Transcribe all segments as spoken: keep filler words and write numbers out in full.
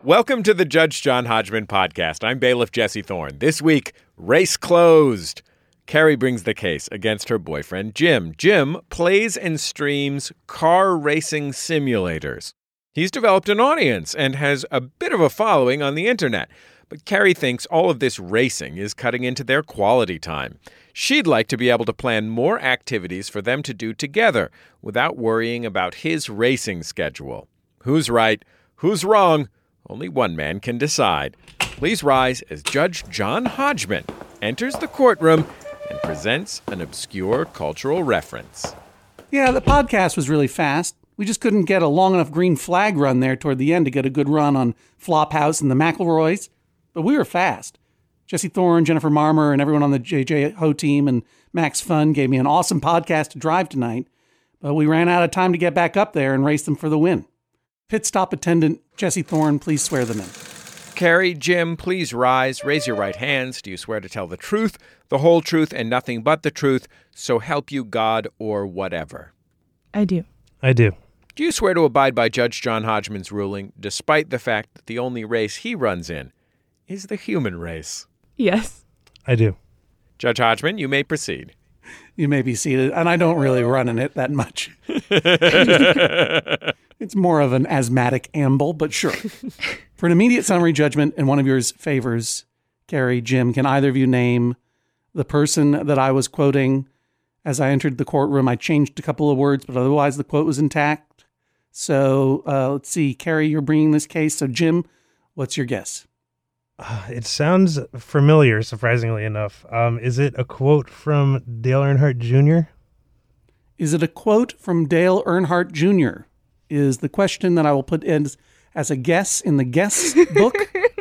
Welcome to the Judge John Hodgman podcast. I'm bailiff Jesse Thorne. This week, race closed. Carrie brings the case against her boyfriend, Jim. Jim plays and streams car racing simulators. He's developed an audience and has a bit of a following on the internet. But Carrie thinks all of this racing is cutting into their quality time. She'd like to be able to plan more activities for them to do together without worrying about his racing schedule. Who's right? Who's wrong? Only one man can decide. Please rise as Judge John Hodgman enters the courtroom and presents an obscure cultural reference. Yeah, the podcast was really fast. We just couldn't get a long enough green flag run there toward the end to get a good run on Flophouse and the McElroys. But we were fast. Jesse Thorne, Jennifer Marmer, and everyone on the J J Ho team and Max Fun gave me an awesome podcast to drive tonight. But we ran out of time to get back up there and race them for the win. Pit stop attendant Jesse Thorne, please swear them in. Carrie, Jim, please rise. Raise your right hands. Do you swear to tell the truth, the whole truth, and nothing but the truth, so help you God or whatever? I do. I do. Do you swear to abide by Judge John Hodgman's ruling, despite the fact that the only race he runs in is the human race? Yes. I do. Judge Hodgman, you may proceed. You may be seated, and I don't really run in it that much. It's more of an asthmatic amble, but sure. For an immediate summary judgment in one of yours favors, Carrie, Jim, can either of you name the person that I was quoting as I entered the courtroom? I changed a couple of words, but otherwise the quote was intact. So uh, let's see. Carrie, you're bringing this case. So Jim, what's your guess? Uh, it sounds familiar, surprisingly enough. Um, is it a quote from Dale Earnhardt Junior? Is it a quote from Dale Earnhardt Junior? Is the question that I will put in as a guess in the guess book.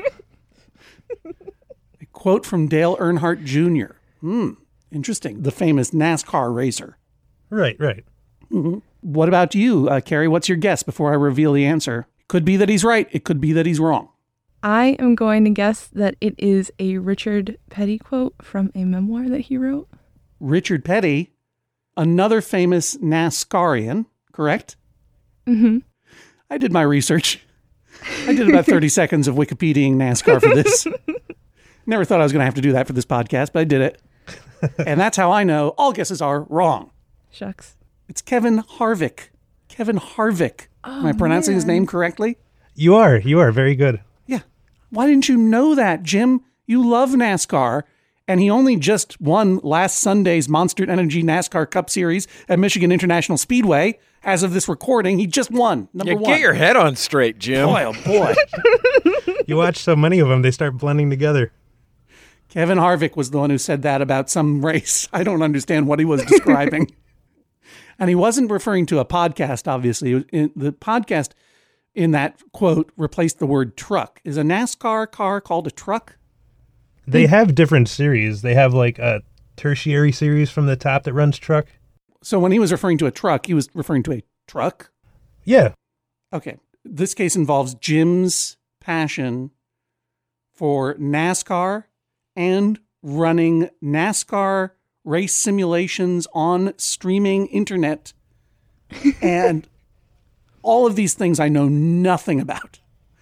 A quote from Dale Earnhardt Junior Hmm, interesting. The famous NASCAR racer. Right, right. Mm-hmm. What about you, uh, Carrie? What's your guess before I reveal the answer? Could be that he's right. It could be that he's wrong. I am going to guess that it is a Richard Petty quote from a memoir that he wrote. Richard Petty, another famous NASCArian, correct? Mm-hmm. I did my research. I did about thirty seconds of Wikipediaing NASCAR for this. Never thought I was going to have to do that for this podcast, but I did it. And that's how I know all guesses are wrong. Shucks. It's Kevin Harvick. Kevin Harvick. Oh, Am I pronouncing man. his name correctly? You are. You are very good. Yeah. Why didn't you know that, Jim? You love NASCAR, and he only just won last Sunday's Monster Energy NASCAR Cup Series at Michigan International Speedway. As of this recording, he just won, number yeah, one. Get your head on straight, Jim. Boy, oh boy. You watch so many of them, they start blending together. Kevin Harvick was the one who said that about some race. I don't understand what he was describing. And he wasn't referring to a podcast, obviously. In, the podcast in that quote replaced the word truck. Is a NASCAR car called a truck? They have different series. They have like a tertiary series from the top that runs truck. So when he was referring to a truck, he was referring to a truck? Yeah. Okay. This case involves Jim's passion for NASCAR and running NASCAR race simulations on streaming internet. And all of these things I know nothing about.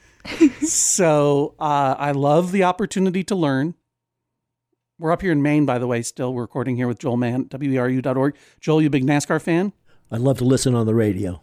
So uh, I love the opportunity to learn. We're up here in Maine, by the way, still. We're recording here with Joel Mann, W E R U dot org. Joel, you a big NASCAR fan? I love to listen on the radio.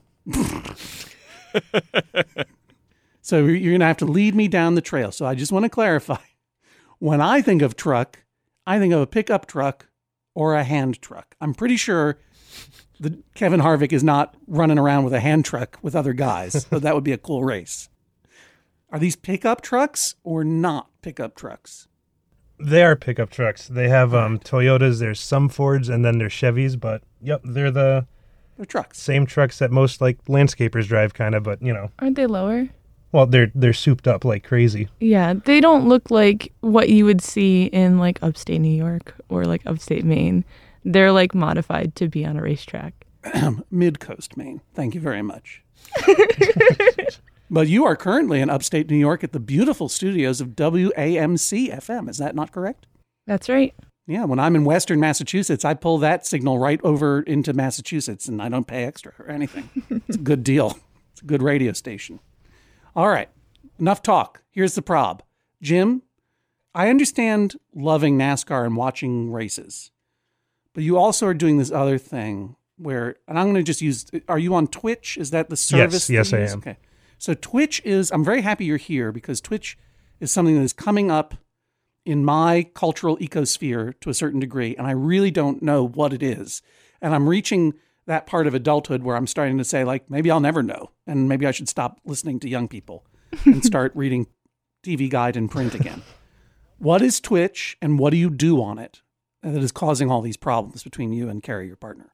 So you're going to have to lead me down the trail. So I just want to clarify. When I think of truck, I think of a pickup truck or a hand truck. I'm pretty sure that Kevin Harvick is not running around with a hand truck with other guys. So that would be a cool race. Are these pickup trucks or not pickup trucks? They are pickup trucks. They have um, Toyotas, there's some Fords, and then there's Chevys. But, yep, they're the They're trucks. same trucks that most, like, landscapers drive, kind of. But, you know. Aren't they lower? Well, they're they're souped up like crazy. Yeah, they don't look like what you would see in like upstate New York or like upstate Maine. They're like modified to be on a racetrack. Mid-coast Maine. Thank you very much. But you are currently in upstate New York at the beautiful studios of W A M C F M. Is that not correct? That's right. Yeah, when I'm in Western Massachusetts, I pull that signal right over into Massachusetts, and I don't pay extra or anything. It's a good deal. It's a good radio station. All right. enough talk. Here's the prob. Jim, I understand loving NASCAR and watching races, but you also are doing this other thing where, and I'm going to just use, are you on Twitch? Is that the service? Yes, yes, I I use? am. Okay. So Twitch is, I'm very happy you're here because Twitch is something that is coming up in my cultural ecosphere to a certain degree, and I really don't know what it is. And I'm reaching that part of adulthood where I'm starting to say, like, maybe I'll never know, and maybe I should stop listening to young people and start reading T V Guide in print again. What is Twitch, and what do you do on it that is causing all these problems between you and Carrie, your partner?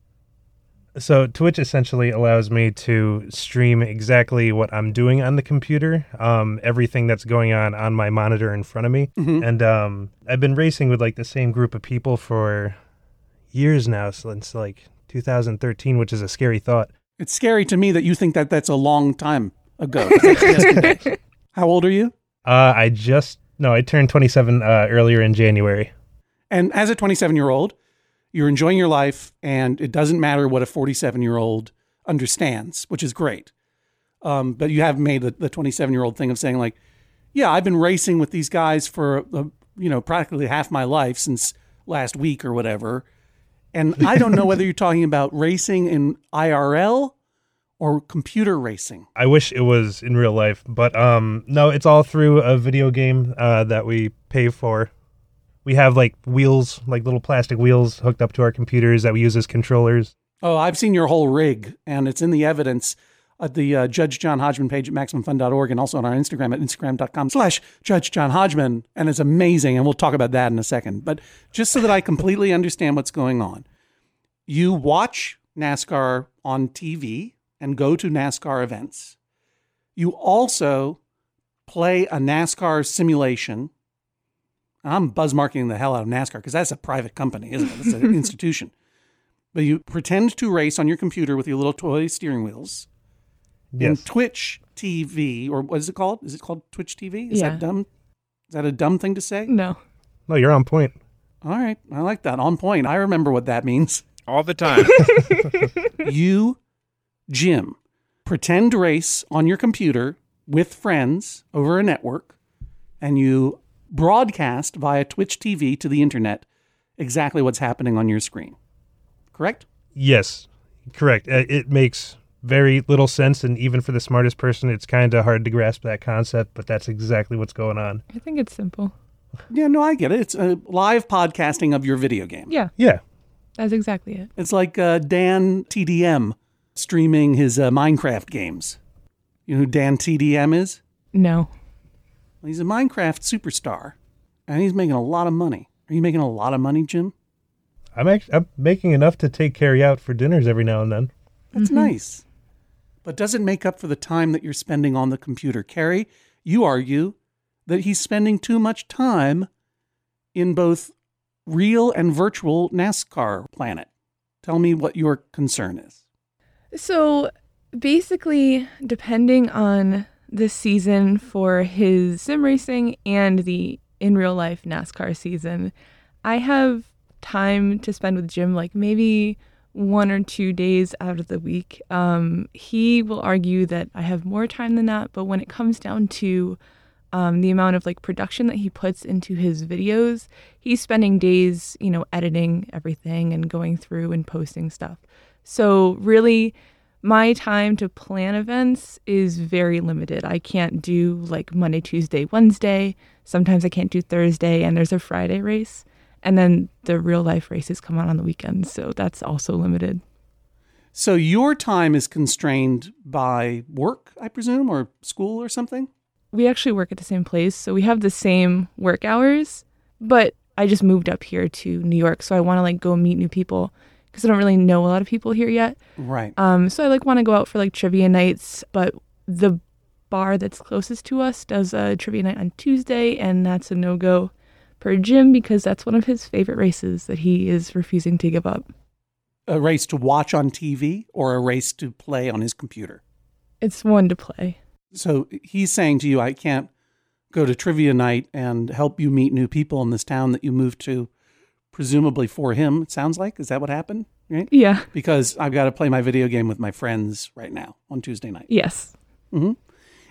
So Twitch essentially allows me to stream exactly what I'm doing on the computer, um, everything that's going on on my monitor in front of me. Mm-hmm. And um, I've been racing with like the same group of people for years now, since like two thousand thirteen, which is a scary thought. It's scary to me that you think that that's a long time ago. That's yesterday. How old are you? Uh, I just, no, I turned twenty-seven uh, earlier in January. And as a twenty-seven-year-old, you're enjoying your life, and it doesn't matter what a forty-seven-year-old understands, which is great. Um, but you have made the, the twenty-seven-year-old thing of saying, like, yeah, I've been racing with these guys for, uh, you know, practically half my life since last week or whatever. And I don't know whether you're talking about racing in I R L or computer racing. I wish it was in real life, but um, no, it's all through a video game uh, that we pay for. We have like wheels, like little plastic wheels hooked up to our computers that we use as controllers. Oh, I've seen your whole rig, and it's in the evidence at the uh, Judge John Hodgman page at maximum fun dot org and also on our Instagram at instagram.com slash Judge John Hodgman. And it's amazing, and we'll talk about that in a second. But just so that I completely understand what's going on, you watch NASCAR on T V and go to NASCAR events. You also play a NASCAR simulation. I'm buzz marketing the hell out of NASCAR because that's a private company, isn't it? It's an institution. But you pretend to race on your computer with your little toy steering wheels. Yes. In Twitch T V, or what is it called? Is it called Twitch T V? Is Yeah. that dumb? Is that a dumb thing to say? No. No, you're on point. All right. I like that. On point. I remember what that means. All the time. You, Jim, pretend race on your computer with friends over a network, and you broadcast via Twitch T V to the internet exactly what's happening on your screen. Correct? Yes, correct. Uh, It makes very little sense, and even for the smartest person, it's kind of hard to grasp that concept, but that's exactly what's going on. I think it's simple. Yeah, no, I get it. It's a live podcasting of your video game. Yeah, Yeah. that's exactly it. It's like uh, Dan T D M streaming his uh, Minecraft games. You know who Dan T D M is? No. Well, he's a Minecraft superstar, and he's making a lot of money. Are you making a lot of money, Jim? I'm actually I'm making enough to take Carrie out for dinners every now and then. That's nice. But does it make up for the time that you're spending on the computer? Carrie, you argue that he's spending too much time in both real and virtual NASCAR planet. Tell me what your concern is. So basically, depending on the season for his sim racing and the in real life NASCAR season, I have time to spend with Jim, like maybe one or two days out of the week. Um, he will argue that I have more time than that, but when it comes down to um, the amount of like production that he puts into his videos, he's spending days, you know, editing everything and going through and posting stuff. So really, my time to plan events is very limited. I can't do like Monday, Tuesday, Wednesday. Sometimes I can't do Thursday, and there's a Friday race. And then the real life races come out on the weekends, so that's also limited. So your time is constrained by work, I presume, or school or something? We actually work at the same place, so we have the same work hours, but I just moved up here to New York, so I want to like go meet new people because I don't really know a lot of people here yet. Right. Um, so I like want to go out for like trivia nights, but the bar that's closest to us does a trivia night on Tuesday, and that's a no-go per Jim because that's one of his favorite races that he is refusing to give up. A race to watch on T V or a race to play on his computer? It's one to play. So he's saying to you, I can't go to trivia night and help you meet new people in this town that you moved to, presumably for him, it sounds like. Is that what happened? Right? Yeah. Because I've got to play my video game with my friends right now on Tuesday night. Yes. Mm-hmm.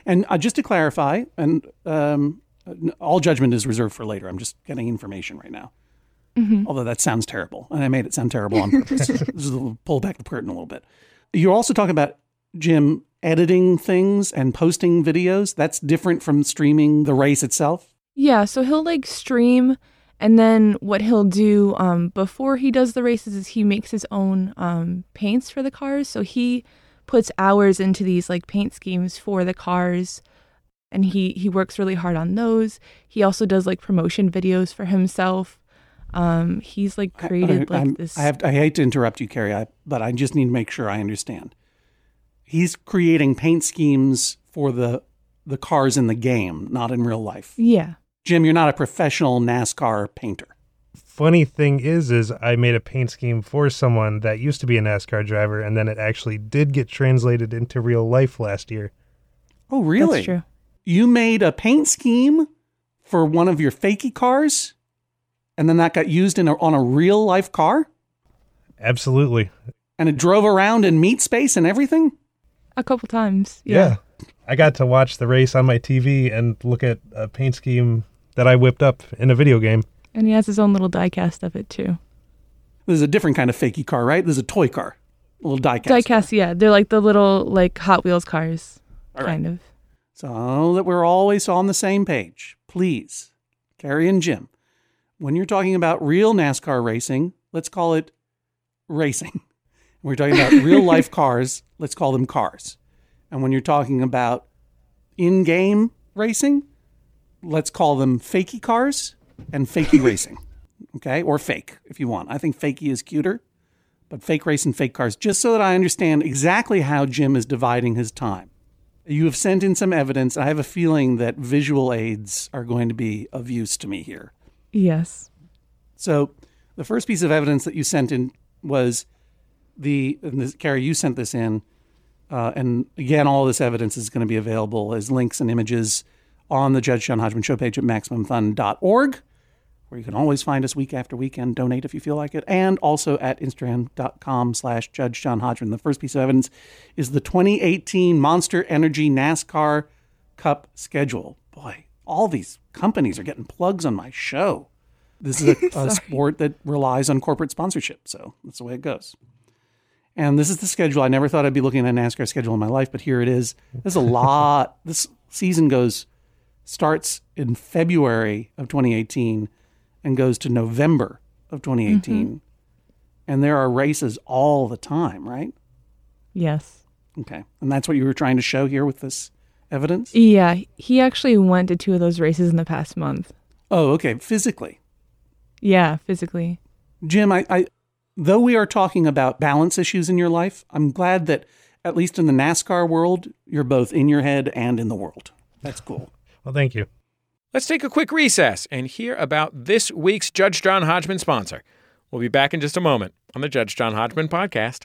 And uh, just to clarify, and um, all judgment is reserved for later. I'm just getting information right now. Mm-hmm. Although that sounds terrible, and I made it sound terrible on purpose. Just pull back the curtain a little bit. You're also talking about, Jim, editing things and posting videos. That's different from streaming the race itself? Yeah, so he'll like stream, and then what he'll do um, before he does the races is he makes his own um, paints for the cars. So he puts hours into these like paint schemes for the cars, and he, he works really hard on those. He also does like promotion videos for himself. Um, he's like created I, I, like I'm, this. I have. I hate to interrupt you, Carrie, I, but I just need to make sure I understand. He's creating paint schemes for the the cars in the game, not in real life. Yeah. Jim, you're not a professional NASCAR painter. Funny thing is, is I made a paint scheme for someone that used to be a NASCAR driver, and then it actually did get translated into real life last year. Oh, really? That's true. You made a paint scheme for one of your fakey cars, and then that got used in a, on a real life car? Absolutely. And it drove around in meat space and everything? A couple times. Yeah. Yeah. I got to watch the race on my T V and look at a paint scheme that I whipped up in a video game. And he has his own little diecast of it too. This is a different kind of fakey car, right? This is a toy car. A little diecast. Diecast, yeah. They're like the little like Hot Wheels cars, All right. kind of. So that we're always on the same page, please, Carrie and Jim, when you're talking about real NASCAR racing, let's call it racing. When we're talking about real life cars, let's call them cars. And when you're talking about in-game racing, let's call them fakey cars and fakey racing. Okay? Or fake, if you want. I think fakey is cuter, but fake race and fake cars, just so that I understand exactly how Jim is dividing his time. You have sent in some evidence. I have a feeling that visual aids are going to be of use to me here. Yes. So the first piece of evidence that you sent in was the, and this, Carrie, you sent this in, uh, and again, all this evidence is going to be available as links and images on the Judge John Hodgman show page at maximum fun dot org, where you can always find us week after week and donate if you feel like it, and also at instagram.com slash Judge John Hodgman. The first piece of evidence is the twenty eighteen Monster Energy NASCAR Cup schedule. Boy, all these companies are getting plugs on my show. This is a, a sport that relies on corporate sponsorship, so that's the way it goes. And this is the schedule. I never thought I'd be looking at a NASCAR schedule in my life, but here it is. There's a lot. This season goes, starts in February of twenty eighteen and goes to November of twenty eighteen. Mm-hmm. And there are races all the time, right? Yes. Okay. And that's what you were trying to show here with this evidence? Yeah. He actually went to two of those races in the past month. Oh, okay. Physically. Yeah, physically. Jim, I, I though we are talking about balance issues in your life, I'm glad that at least in the NASCAR world, you're both in your head and in the world. That's cool. Well, thank you. Let's take a quick recess and hear about this week's Judge John Hodgman sponsor. We'll be back in just a moment on the Judge John Hodgman podcast.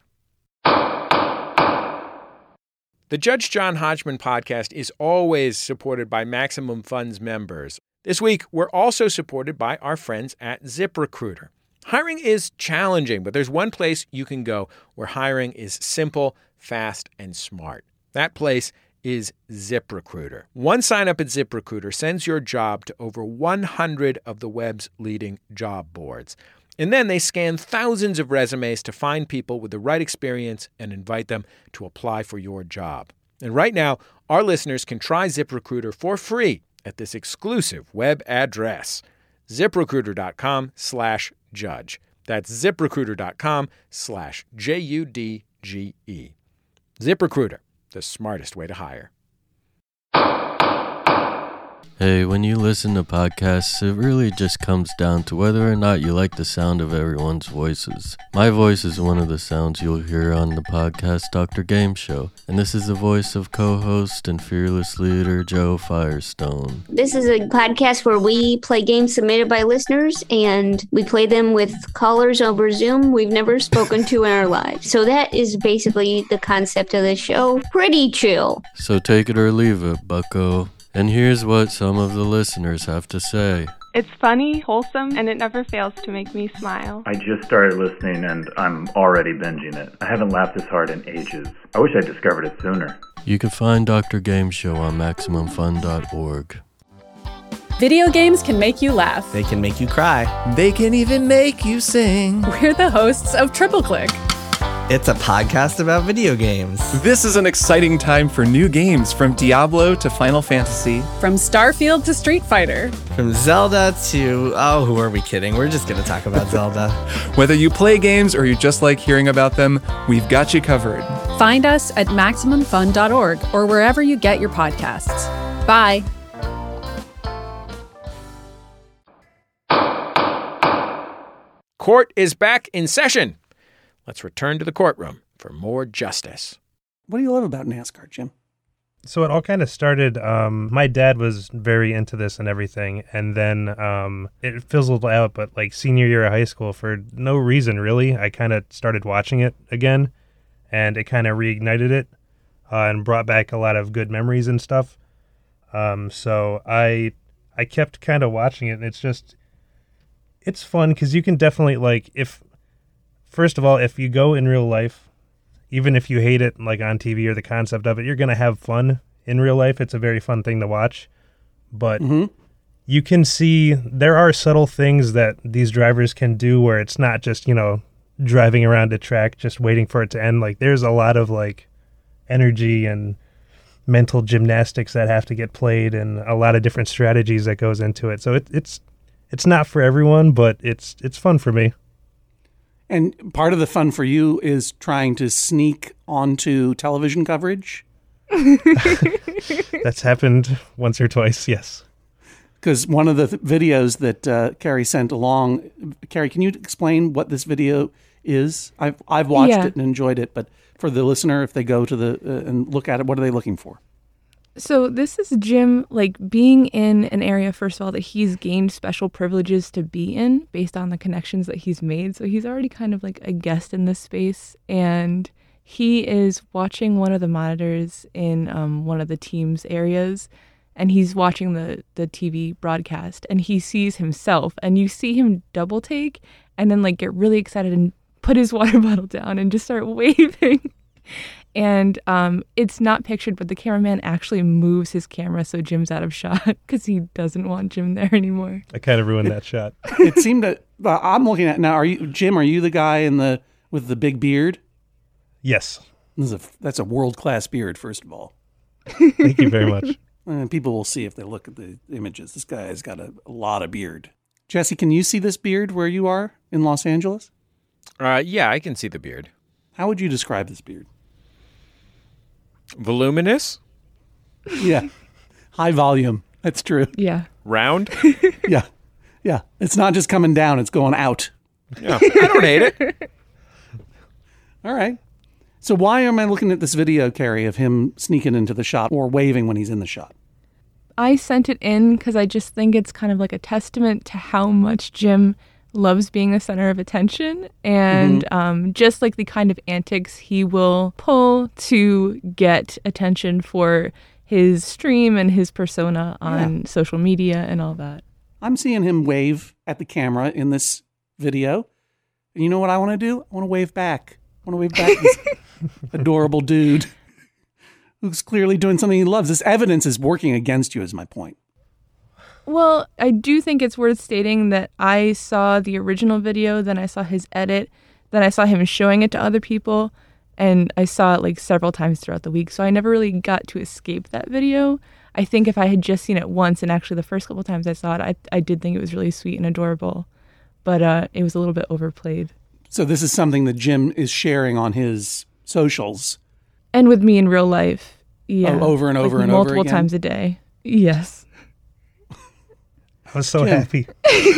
The Judge John Hodgman podcast is always supported by Maximum Funds members. This week, we're also supported by our friends at ZipRecruiter. Hiring is challenging, but there's one place you can go where hiring is simple, fast, and smart. That place is ZipRecruiter. One sign-up at ZipRecruiter sends your job to over one hundred of the web's leading job boards. And then they scan thousands of resumes to find people with the right experience and invite them to apply for your job. And right now, our listeners can try ZipRecruiter for free at this exclusive web address, ZipRecruiter.com slash judge. That's ZipRecruiter.com slash J U D G E. ZipRecruiter, the smartest way to hire. Hey, when you listen to podcasts, it really just comes down to whether or not you like the sound of everyone's voices. My voice is one of the sounds you'll hear on the podcast Doctor Game Show, and this is the voice of co-host and fearless leader Joe Firestone. This is a podcast where we play games submitted by listeners, and we play them with callers over Zoom we've never spoken to in our lives. So that is basically the concept of the show. Pretty chill. So take it or leave it, bucko. And here's what some of the listeners have to say. It's funny, wholesome, and it never fails to make me smile. I just started listening and I'm already binging it. I haven't laughed this hard in ages. I wish I discovered it sooner. You can find Doctor Game Show on Maximum Fun dot org. Video games can make you laugh. They can make you cry. They can even make you sing. We're the hosts of Triple Click. It's a podcast about video games. This is an exciting time for new games, from Diablo to Final Fantasy. From Starfield to Street Fighter. From Zelda to, oh, who are we kidding? We're just going to talk about Zelda. Whether you play games or you just like hearing about them, we've got you covered. Find us at Maximum Fun dot org or wherever you get your podcasts. Bye. Court is back in session. Let's return to the courtroom for more justice. What do you love about NASCAR, Jim? So it all kind of started, um, my dad was very into this and everything, and then um, it fizzled out, but like senior year of high school, for no reason really, I kind of started watching it again, and it kind of reignited it uh, and brought back a lot of good memories and stuff. Um, so I I kept kind of watching it, and it's just, it's fun because you can definitely, like, if... First of all, if you go in real life, even if you hate it like on T V or the concept of it, you're going to have fun in real life. It's a very fun thing to watch. But mm-hmm. you can see there are subtle things that these drivers can do where it's not just, you know, driving around a track, just waiting for it to end. Like, there's a lot of like energy and mental gymnastics that have to get played and a lot of different strategies that goes into it. So it, it's it's not for everyone, but it's it's fun for me. And part of the fun for you is trying to sneak onto television coverage? That's happened once or twice, yes. Because one of the th- videos that uh, Carrie sent along, Carrie, can you explain what this video is? I've I've watched yeah. it and enjoyed it, but for the listener, if they go to the uh, and look at it, what are they looking for? So this is Jim, like, being in an area, first of all, that he's gained special privileges to be in based on the connections that he's made. So he's already kind of like a guest in this space. And he is watching one of the monitors in um, one of the team's areas. And he's watching the, the T V broadcast. And he sees himself. And you see him double take and then, like, get really excited and put his water bottle down and just start waving. And um, it's not pictured, but the cameraman actually moves his camera so Jim's out of shot because he doesn't want Jim there anymore. I kind of ruined that shot. It seemed to. Uh, I'm looking at now. Are you Jim? Are you the guy in the with the big beard? Yes. This is a, that's a world class beard. First of all, thank you very much. And people will see if they look at the images. This guy has got a, a lot of beard. Jesse, can you see this beard where you are in Los Angeles? Uh, yeah, I can see the beard. How would you describe this beard? Voluminous? Yeah. High volume. That's true. Yeah. Round? Yeah. Yeah. It's not just coming down, it's going out. Yeah. I don't hate it. All right. So why am I looking at this video, Carrie, of him sneaking into the shot or waving when he's in the shot? I sent it in because I just think it's kind of like a testament to how much Jim loves being the center of attention, and mm-hmm. um, just like the kind of antics he will pull to get attention for his stream and his persona on yeah. social media and all that. I'm seeing him wave at the camera in this video. And you know what I want to do? I want to wave back. I want to wave back this adorable dude who's clearly doing something he loves. This evidence is working against you, is my point. Well, I do think it's worth stating that I saw the original video, then I saw his edit, then I saw him showing it to other people, and I saw it like several times throughout the week. So I never really got to escape that video. I think if I had just seen it once, and actually the first couple times I saw it, I, I did think it was really sweet and adorable, but uh, it was a little bit overplayed. So this is something that Jim is sharing on his socials. And with me in real life. Yeah. Oh, over and over like and over again? Multiple times a day. Yes. I was so Jim. happy.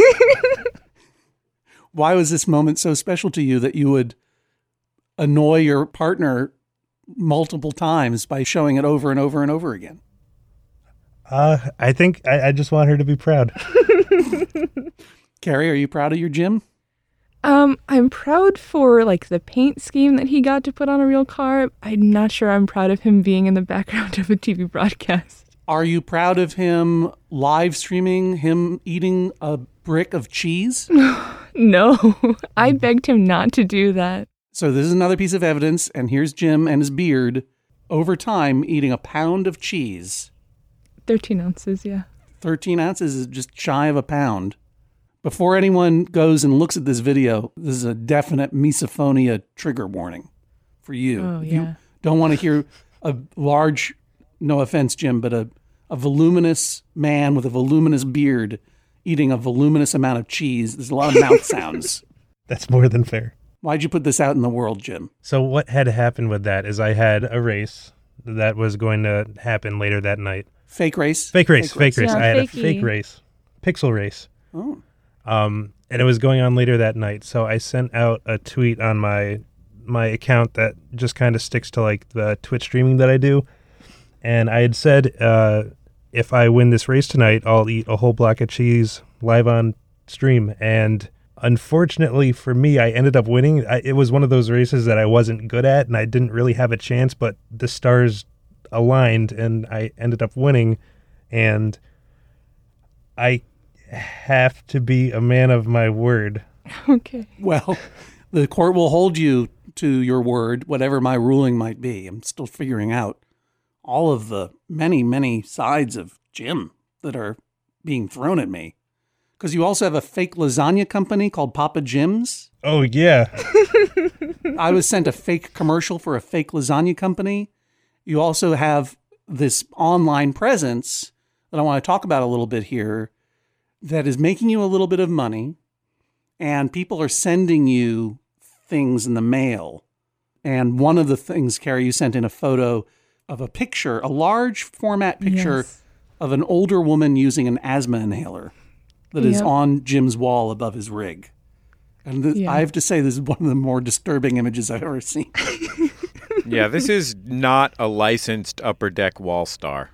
Why was this moment so special to you that you would annoy your partner multiple times by showing it over and over and over again? Uh, I think I, I just want her to be proud. Carrie, are you proud of your Jim? Um, I'm proud for like the paint scheme that he got to put on a real car. I'm not sure I'm proud of him being in the background of a T V broadcast. Are you proud of him live streaming him eating a brick of cheese? No, I begged him not to do that. So this is another piece of evidence, and here's Jim and his beard over time eating a pound of cheese. thirteen ounces, yeah. thirteen ounces is just shy of a pound. Before anyone goes and looks at this video, this is a definite misophonia trigger warning for you. Oh, You yeah. don't want to hear a large, no offense, Jim, but a, a voluminous man with a voluminous beard eating a voluminous amount of cheese. There's a lot of mouth sounds. That's more than fair. Why'd you put this out in the world, Jim? So what had happened with that is I had a race that was going to happen later that night. Fake race? Fake race, fake, Fake race. race. Yeah, I had fakey. a fake race, pixel race. Oh. Um, and it was going on later that night. So I sent out a tweet on my my account that just kind of sticks to like the Twitch streaming that I do. And I had said, uh, if I win this race tonight, I'll eat a whole block of cheese live on stream. And unfortunately for me, I ended up winning. I, it was one of those races that I wasn't good at and I didn't really have a chance, but the stars aligned and I ended up winning. And I have to be a man of my word. Okay. Well, the court will hold you to your word, whatever my ruling might be. I'm still figuring out all of the many, many sides of Jim that are being thrown at me. Because you also have a fake lasagna company called Papa Jim's. Oh, yeah. I was sent a fake commercial for a fake lasagna company. You also have this online presence that I want to talk about a little bit here that is making you a little bit of money, and people are sending you things in the mail. And one of the things, Carrie, you sent in a photo of a picture, a large format picture Yes. of an older woman using an asthma inhaler that is Yep. on Jim's wall above his rig. And th- Yeah. I have to say, this is one of the more disturbing images I've ever seen. Yeah, this is not a licensed Upper Deck wall star.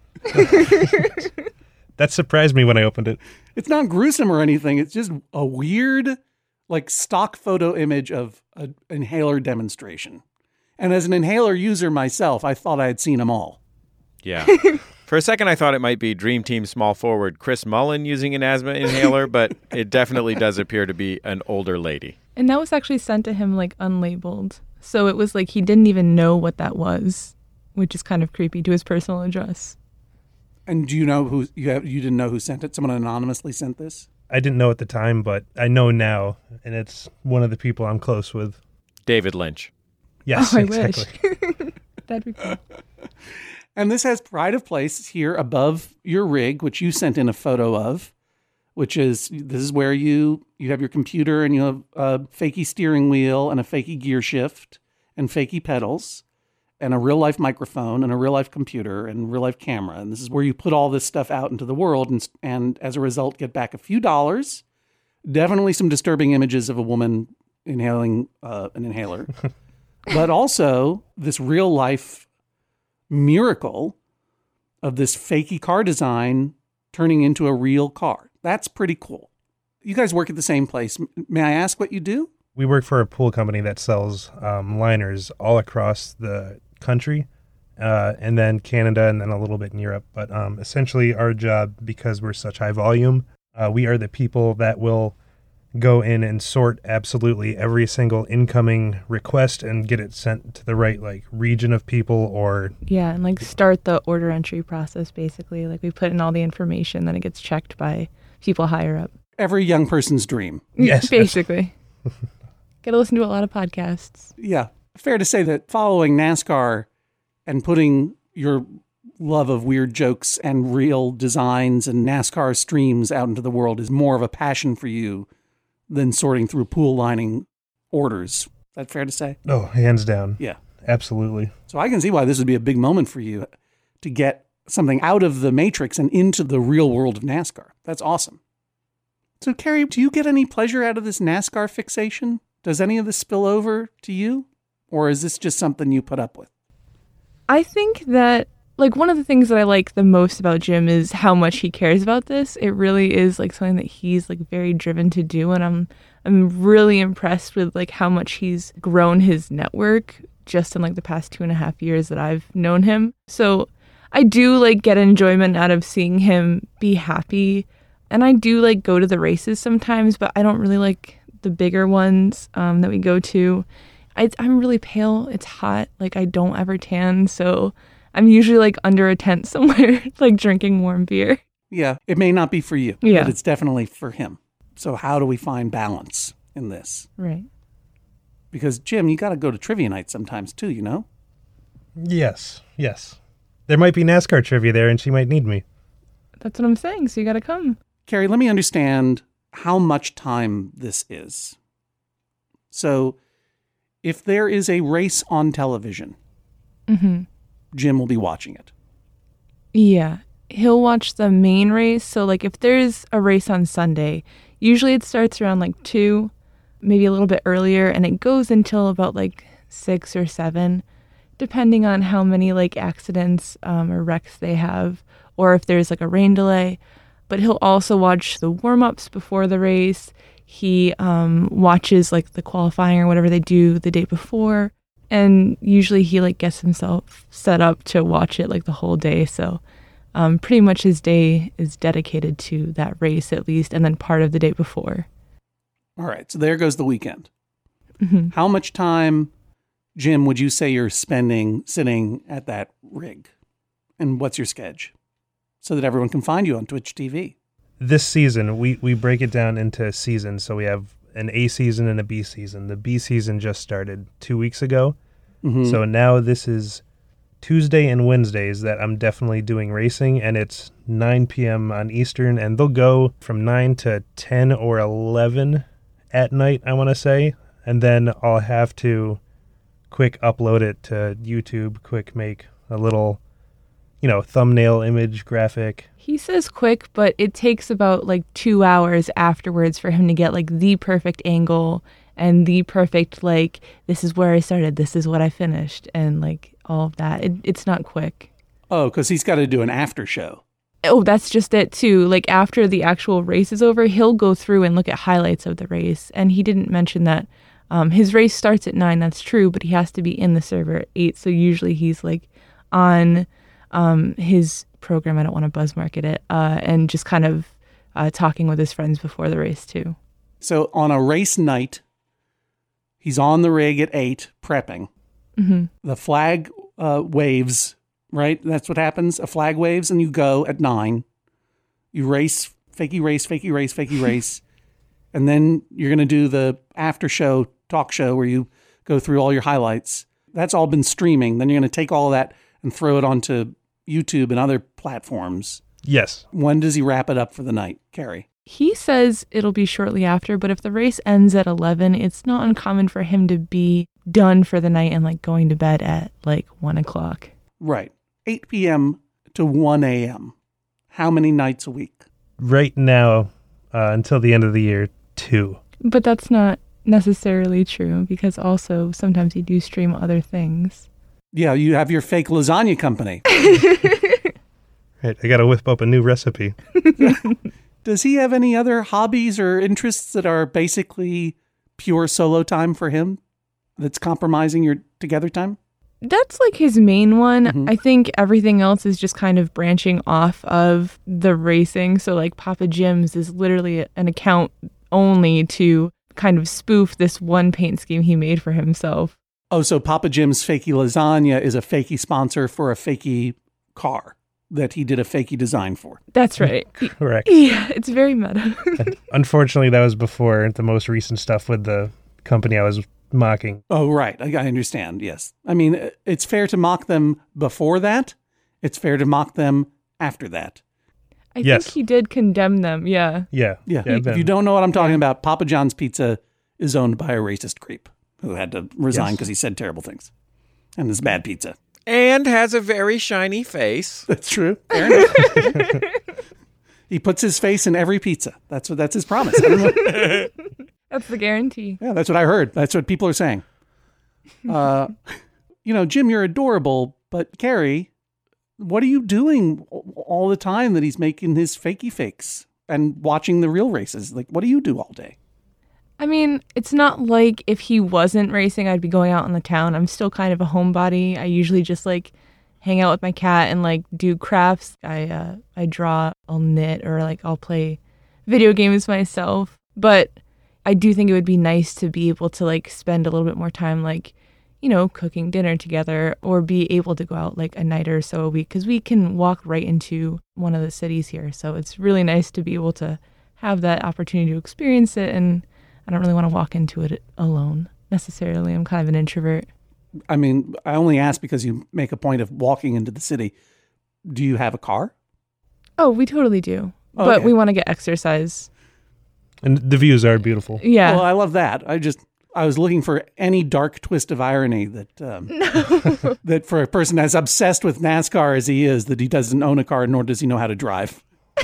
That surprised me when I opened it. It's not gruesome or anything. It's just a weird, like, stock photo image of an inhaler demonstration. And as an inhaler user myself, I thought I had seen them all. Yeah. For a second, I thought it might be Dream Team small forward Chris Mullen using an asthma inhaler, but it definitely does appear to be an older lady. And that was actually sent to him like unlabeled. So it was like he didn't even know what that was, which is kind of creepy, to his personal address. And do you know who you have? You didn't know who sent it? Someone anonymously sent this? I didn't know at the time, but I know now, and it's one of the people I'm close with. David Lynch. Yes, Oh, I exactly. wish. That'd be cool. And this has pride of place here above your rig, which you sent in a photo of, which is, this is where you, you have your computer and you have a fakey steering wheel and a fakey gear shift and fakey pedals and a real life microphone and a real life computer and real life camera. And this is where you put all this stuff out into the world and, and as a result, get back a few dollars. Definitely some disturbing images of a woman inhaling uh, an inhaler, but also this real life miracle of this fakey car design turning into a real car. That's pretty cool. You guys work at the same place. M- May I ask what you do? We work for a pool company that sells um, liners all across the country, uh, and then Canada, and then a little bit in Europe. But um, essentially our job, because we're such high volume, uh, we are the people that will go in and sort absolutely every single incoming request and get it sent to the right like region of people or Yeah, and like start the order entry process basically. Like we put in all the information, then it gets checked by people higher up. Every young person's dream. Yes, basically. Get to listen to a lot of podcasts. Yeah. Fair to say that following NASCAR and putting your love of weird jokes and real designs and NASCAR streams out into the world is more of a passion for you than sorting through pool lining orders. Is that fair to say? Oh, hands down. Yeah. Absolutely. So I can see why this would be a big moment for you to get something out of the matrix and into the real world of NASCAR. That's awesome. So Carrie, do you get any pleasure out of this NASCAR fixation? Does any of this spill over to you? Or is this just something you put up with? I think that like one of the things that I like the most about Jim is how much he cares about this. It really is like something that he's like very driven to do, and I'm I'm really impressed with like how much he's grown his network just in like the past two and a half years that I've known him. So I do like get enjoyment out of seeing him be happy, and I do like go to the races sometimes, but I don't really like the bigger ones um, that we go to. I, I'm really pale. It's hot. Like, I don't ever tan, so I'm usually like under a tent somewhere, like drinking warm beer. Yeah, it may not be for you, Yeah. but it's definitely for him. So how do we find balance in this? Right. Because, Jim, you got to go to trivia night sometimes too, you know? Yes, yes. There might be NASCAR trivia there, and she might need me. That's what I'm saying, so you gotta come. Carrie, let me understand how much time this is. So if there is a race on television, Mm-hmm. Jim will be watching it. Yeah. He'll watch the main race. So, like, if there's a race on Sunday, usually it starts around, like, two, maybe a little bit earlier, and it goes until about, like, six or seven, depending on how many, like, accidents um, or wrecks they have, or if there's, like, a rain delay. But he'll also watch the warm-ups before the race. He um, watches, like, the qualifying or whatever they do the day before. And usually he, like, gets himself set up to watch it, like, the whole day. So um, pretty much his day is dedicated to that race, at least, and then part of the day before. All right, so there goes the weekend. Mm-hmm. How much time, Jim, would you say you're spending sitting at that rig? And what's your schedule? So that everyone can find you on Twitch T V. This season, we, we break it down into seasons. So we have an A season and a B season. The B season just started two weeks ago. Mm-hmm. So now this is Tuesday and Wednesdays that I'm definitely doing racing, and it's nine p.m. on Eastern, and they'll go from nine to ten or eleven at night, I want to say. And then I'll have to quick upload it to YouTube, quick make a little, you know, thumbnail image graphic. He says quick, but it takes about like two hours afterwards for him to get like the perfect angle and the perfect, like, this is where I started, this is what I finished, and like all of that. It, it's not quick. Oh, because he's got to do an after show. Oh, that's just it too. Like after the actual race is over, he'll go through and look at highlights of the race. And he didn't mention that um, his race starts at nine, that's true, but he has to be in the server at eight. So usually he's like on um, his program, I don't want to buzz market it, uh, and just kind of uh, talking with his friends before the race too. So on a race night, he's on the rig at eight, prepping. Mm-hmm. The flag uh, waves, right? That's what happens. A flag waves and you go at nine. You race, fakey race, fakey race, fakey race. And then you're going to do the after show talk show where you go through all your highlights. That's all been streaming. Then you're going to take all of that and throw it onto YouTube and other platforms. Yes. When does he wrap it up for the night, Carrie? He says it'll be shortly after, but if the race ends at eleven, it's not uncommon for him to be done for the night and like going to bed at like one o'clock. Right. eight p.m. to one a.m. How many nights a week? Right now, uh, until the end of the year, two. But that's not necessarily true because also sometimes you do stream other things. Yeah, you have your fake lasagna company. Right, I got to whip up a new recipe. Does he have any other hobbies or interests that are basically pure solo time for him that's compromising your together time? That's like his main one. Mm-hmm. I think everything else is just kind of branching off of the racing. So like Papa Jim's is literally an account only to kind of spoof this one paint scheme he made for himself. Oh, so Papa Jim's Fakey Lasagna is a fakey sponsor for a fakey car that he did a fakey design for. That's right. Correct. Yeah, it's very meta. Unfortunately, that was before the most recent stuff with the company I was mocking. Oh, right. I, I understand. Yes. I mean, it's fair to mock them before that. It's fair to mock them after that. I Yes. think he did condemn them. Yeah. Yeah. Yeah. yeah if you don't know what I'm talking about, Papa John's Pizza is owned by a racist creep who had to resign because Yes. he said terrible things. And it's bad pizza. And has a very shiny face. That's true. Fair enough. He puts his face in every pizza. That's what that's his promise. I don't know. That's the guarantee. Yeah, that's what I heard. That's what people are saying. Uh, you know, Jim, you're adorable, but Carrie, what are you doing all the time that he's making his fakey fakes and watching the real races? Like, what do you do all day? I mean, it's not like if he wasn't racing, I'd be going out in the town. I'm still kind of a homebody. I usually just like hang out with my cat and like do crafts. I uh, I draw, I'll knit, or like I'll play video games myself. But I do think it would be nice to be able to like spend a little bit more time like, you know, cooking dinner together or be able to go out like a night or so a week because we can walk right into one of the cities here. So it's really nice to be able to have that opportunity to experience it. And I don't really want to walk into it alone necessarily. I'm kind of an introvert. I mean, I only ask because you make a point of walking into the city. Do you have a car? Oh, we totally do. Oh, but okay. we want to get exercise. And the views are beautiful. Yeah. Well, I love that. I just, I was looking for any dark twist of irony that, um, No. that for a person as obsessed with NASCAR as he is, that he doesn't own a car, nor does he know how to drive.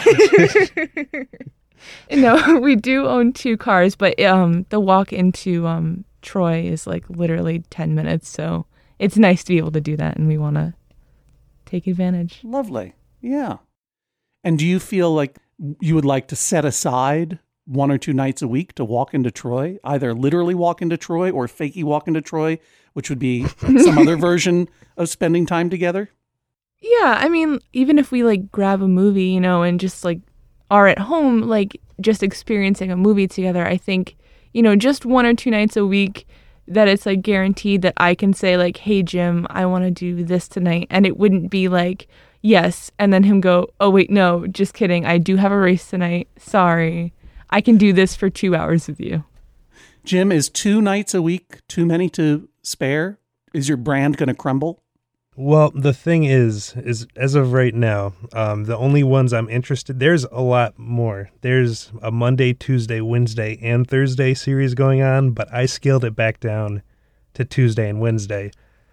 No, we do own two cars, but um, the walk into um, Troy is like literally ten minutes. So it's nice to be able to do that, and we want to take advantage. Lovely. Yeah. And do you feel like you would like to set aside one or two nights a week to walk into Troy, either literally walk into Troy or fakey walk into Troy, which would be some other version of spending time together? Yeah, I mean, even if we like grab a movie, you know, and just like are at home, like just experiencing a movie together, I think, you know, just one or two nights a week that it's like guaranteed that I can say like, hey, Jim, I want to do this tonight. And it wouldn't be like, yes. And then him go, oh, wait, no, just kidding. I do have a race tonight. Sorry. I can do this for two hours with you. Jim, is two nights a week too many to spare? Is your brand going to crumble? Well, the thing is, is as of right now, um, the only ones I'm interested, there's a lot more. There's a Monday, Tuesday, Wednesday, and Thursday series going on, but I scaled it back down to Tuesday and Wednesday.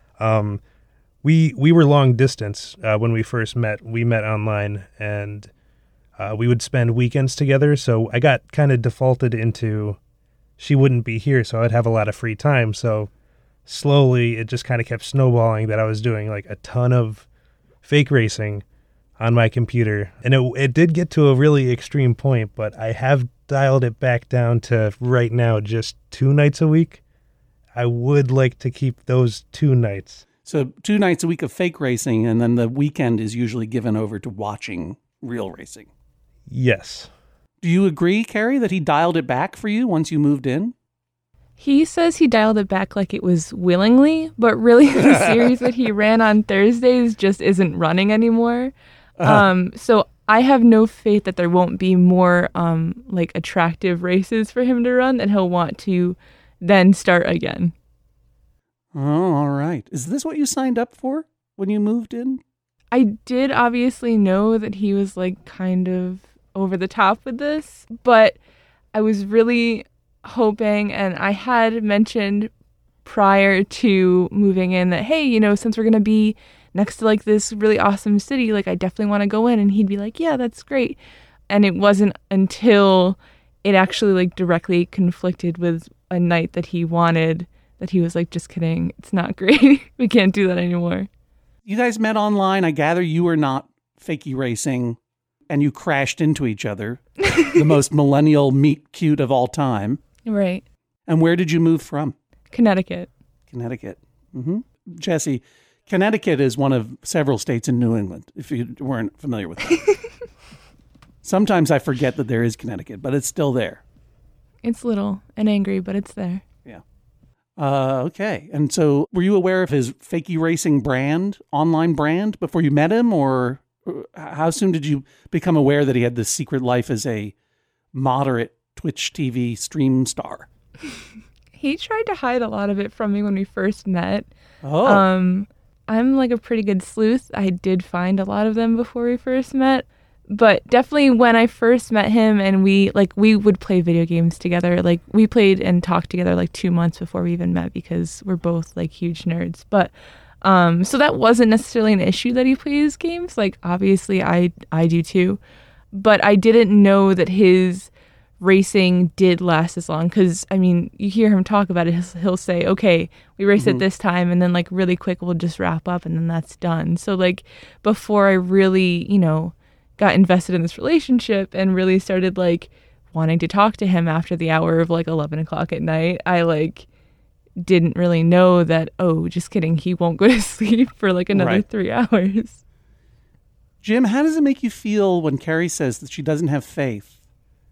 Um, we we were long distance uh, when we first met. We met online, and uh, we would spend weekends together, so I got kind of defaulted into she wouldn't be here, so I'd have a lot of free time, so slowly it just kind of kept snowballing that I was doing like a ton of fake racing on my computer. And it it did get to a really extreme point, but I have dialed it back down to right now just two nights a week. I would like to keep those two nights. So two nights a week of fake racing, and then the weekend is usually given over to watching real racing. Yes. Do you agree, Carrie, that he dialed it back for you once you moved in? He says he dialed it back like it was willingly, but really the series that he ran on Thursdays just isn't running anymore. Uh-huh. Um, so I have no faith that there won't be more um, like attractive races for him to run that he'll want to then start again. Oh, all right. Is this what you signed up for when you moved in? I did obviously know that he was like kind of over the top with this, but I was really hoping, and I had mentioned prior to moving in that, hey, you know, since we're going to be next to like this really awesome city, like I definitely want to go in. And he'd be like, yeah, that's great. And it wasn't until it actually like directly conflicted with a night that he wanted that he was like, just kidding. It's not great. We can't do that anymore. You guys met online. I gather you were not fakey racing and you crashed into each other. The most millennial meet cute of all time. Right. And where did you move from? Connecticut. Connecticut. Mm-hmm. Jesse, Connecticut is one of several states in New England, if you weren't familiar with that. Sometimes I forget that there is Connecticut, but it's still there. It's little and angry, but it's there. Yeah. Uh, okay. And so were you aware of his fakey racing brand, online brand, before you met him? Or how soon did you become aware that he had this secret life as a moderate Twitch T V stream star? He tried to hide a lot of it from me when we first met. Oh. Um, I'm like a pretty good sleuth. I did find a lot of them before we first met. But definitely when I first met him and we like we would play video games together. Like we played and talked together like two months before we even met because we're both like huge nerds. But um, so that wasn't necessarily an issue that he plays games. Like obviously I I do too. But I didn't know that his racing did last as long because I mean you hear him talk about it, he'll, he'll say, okay, we race Mm-hmm. at this time, and then like really quick we'll just wrap up and then that's done. So like before I really, you know, got invested in this relationship and really started like wanting to talk to him after the hour of like eleven o'clock at night, I like didn't really know that, oh, just kidding, he won't go to sleep for like another Right. three hours. Jim, how does it make you feel when Carrie says that she doesn't have faith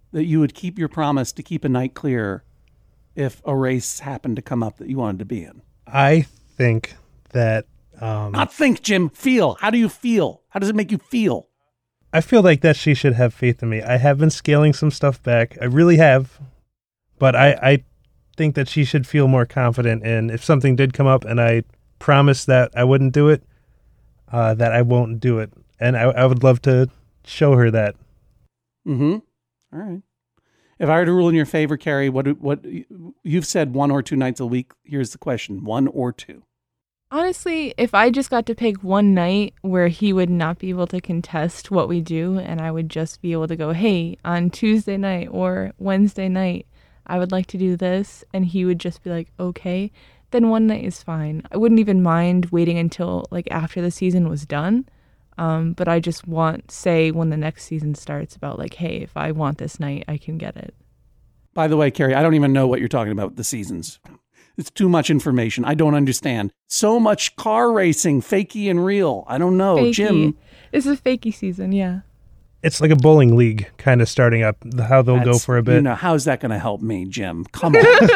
that you would keep your promise to keep a night clear if a race happened to come up that you wanted to be in? I think that... Um, Not think, Jim. Feel. How do you feel? How does it make you feel? I feel like that she should have faith in me. I have been scaling some stuff back. I really have. But I, I think that she should feel more confident in if something did come up and I promised that I wouldn't do it, uh, that I won't do it. And I, I would love to show her that. Mm-hmm. All right. If I were to rule in your favor, Carrie, what what you've said one or two nights a week. Here's the question: one or two? Honestly, if I just got to pick one night where he would not be able to contest what we do, and I would just be able to go, hey, on Tuesday night or Wednesday night, I would like to do this, and he would just be like, okay, then one night is fine. I wouldn't even mind waiting until like after the season was done. Um, but I just want, say, when the next season starts, about like, hey, if I want this night, I can get it. By the way, Carrie, I don't even know what you're talking about with the seasons. It's too much information. I don't understand. So much car racing, fakey and real. I don't know. Fakey. Jim. It's a fakey season, yeah. It's like a bowling league kind of starting up, how they'll That's, go for a bit. You know, how's that going to help me, Jim? Come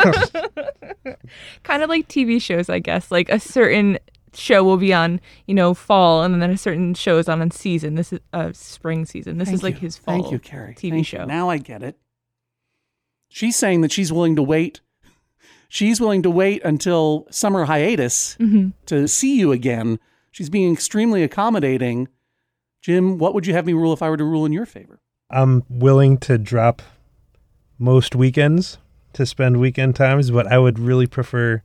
on. Kind of like T V shows, I guess. Like a certain show will be on, you know, fall, and then a certain show is on in season. This is a uh, spring season. This Thank is like you. his fall Thank you, Carrie. T V Thank show. You. Now I get it. She's saying that she's willing to wait. She's willing to wait until summer hiatus mm-hmm. to see you again. She's being extremely accommodating. Jim, what would you have me rule if I were to rule in your favor? I'm willing to drop most weekends to spend weekend times, but I would really prefer,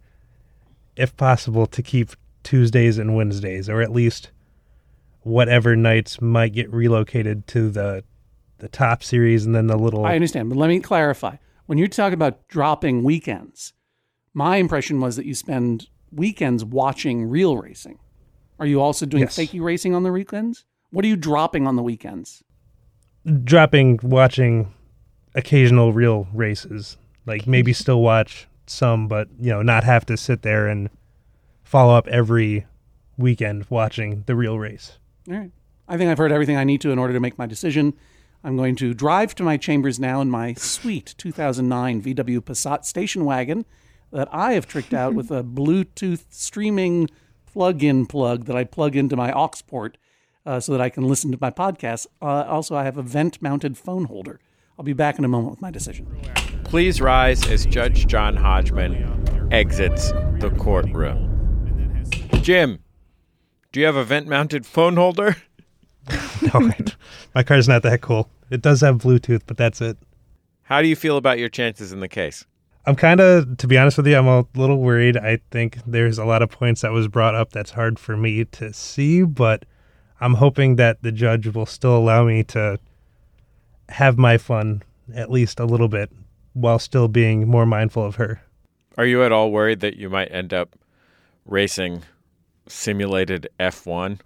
if possible, to keep Tuesdays and Wednesdays, or at least whatever nights might get relocated to the the top series and then the little... I understand, but let me clarify. When you talk about dropping weekends, my impression was that you spend weekends watching real racing. Are you also doing Yes. fakey racing on the weekends? What are you dropping on the weekends? Dropping, watching occasional real races. Like maybe still watch some, but, you know, not have to sit there and follow up every weekend watching the real race. All right. I think I've heard everything I need to in order to make my decision. I'm going to drive to my chambers now in my sweet two thousand nine V W Passat station wagon that I have tricked out with a Bluetooth streaming plug-in plug that I plug into my aux port uh, so that I can listen to my podcast. Uh, also, I have a vent-mounted phone holder. I'll be back in a moment with my decision. Please rise as Judge John Hodgman exits the courtroom. Jim, do you have a vent-mounted phone holder? No, my car's not that cool. It does have Bluetooth, but that's it. How do you feel about your chances in the case? I'm kind of, to be honest with you, I'm a little worried. I think there's a lot of points that was brought up that's hard for me to see, but I'm hoping that the judge will still allow me to have my fun at least a little bit while still being more mindful of her. Are you at all worried that you might end up racing simulated F one?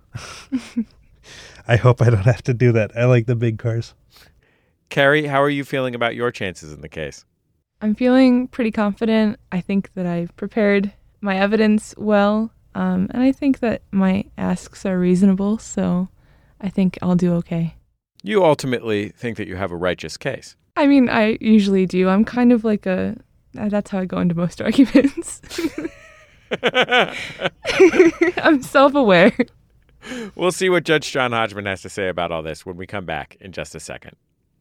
I hope I don't have to do that. I like the big cars. Carrie, how are you feeling about your chances in the case? I'm feeling pretty confident. I think that I've prepared my evidence well, um, and I think that my asks are reasonable, so I think I'll do okay. You ultimately think that you have a righteous case. I mean, I usually do. I'm kind of like a... That's how I go into most arguments. I'm self-aware. We'll see what Judge John Hodgman has to say about all this when we come back in just a second.